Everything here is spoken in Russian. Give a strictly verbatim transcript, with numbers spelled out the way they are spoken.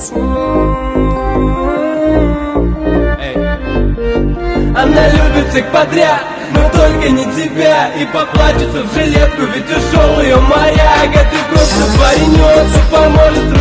Она любит всех подряд, но только не тебя. И поплачется в жилетку, ведь ушел ее моряк. А ты просто паренек, что поможет